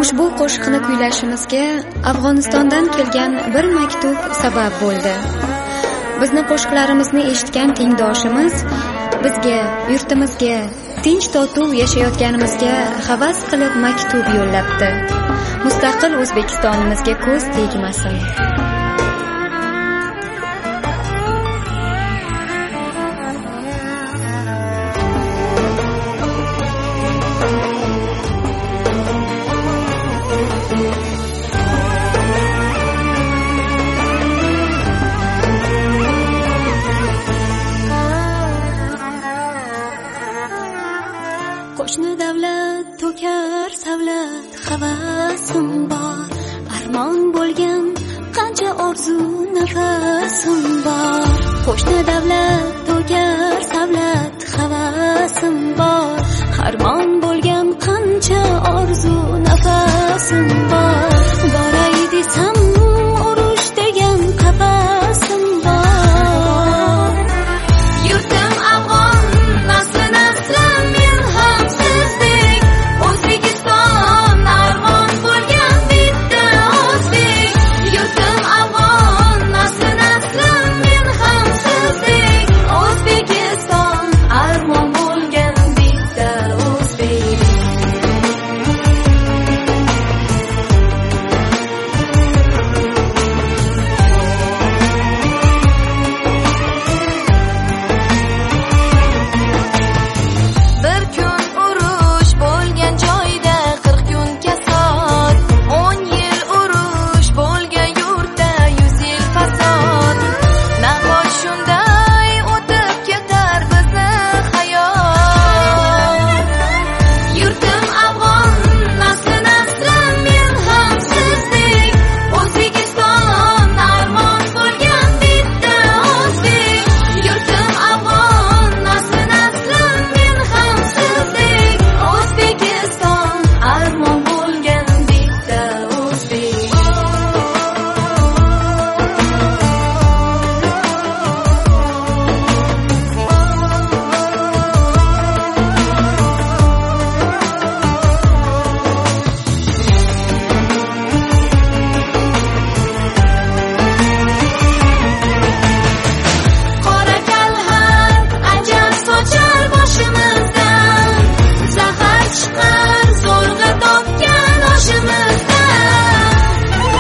Ushbu qo'shiqni kuylashimizga Afg'onistondan kelgan bir maktub sabab bo'ldi. Bizni qo'shiqlarimizni eshitgan tengdoshimiz bizga, yurtimizga, tinch totuv yashayotganimizga havas qilib maktub yo'llabdi. Mustaqil O'zbekistonimizga ko'z tegmasin. Qo'shni davlat to'kar savlat, havasim bor, armon bo'lgan qancha orzu nafasim bor. Qo'shni davlat to'kar savlat, havasim bor, armon bo'lgan qancha orzu nafasim bor. Boray desam urush degan qafasim bor. Yurtim Afg'on, nasli naslim men ham sizdek. O'zbekiston armon bo'lgan bitta o'zbek. Yurtim Afg'on, nasli naslim men ham sizdek. O'zbekiston armon bo'lgan bitta o'zbek. Bir kun urush bo'lgan joyda 40 kun kasod, 10 yil urush bo'lgan yurtda 100 yil fasod. Nahot shunday o'tib ketar bizni hayot. Yurtim Afg'on, nasli naslim men ham sizdek. O'zbekiston armon bo'lgan bitta o'zbek. Yurtim Afg'on, nasli naslim men ham sizdek. O'zbekiston armon bo'lgan bitta o'zbek. Qora kalxat ajab sochar boshimizdan, zahar chiqar zo'rg'a topgan oshimizdan.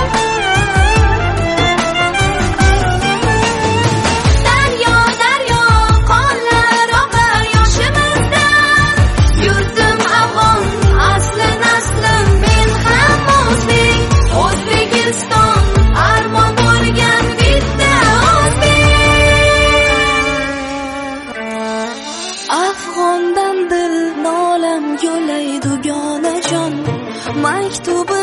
Daryo daryo qonlar oqar yoshimizdan. Yurtim Afg'on, asli naslim men ham o'zbek. O'zbekiston armon bo'lgan bitta o'zbek. Afg'ondan dil nolam yo'llaydi jonajon, maktubi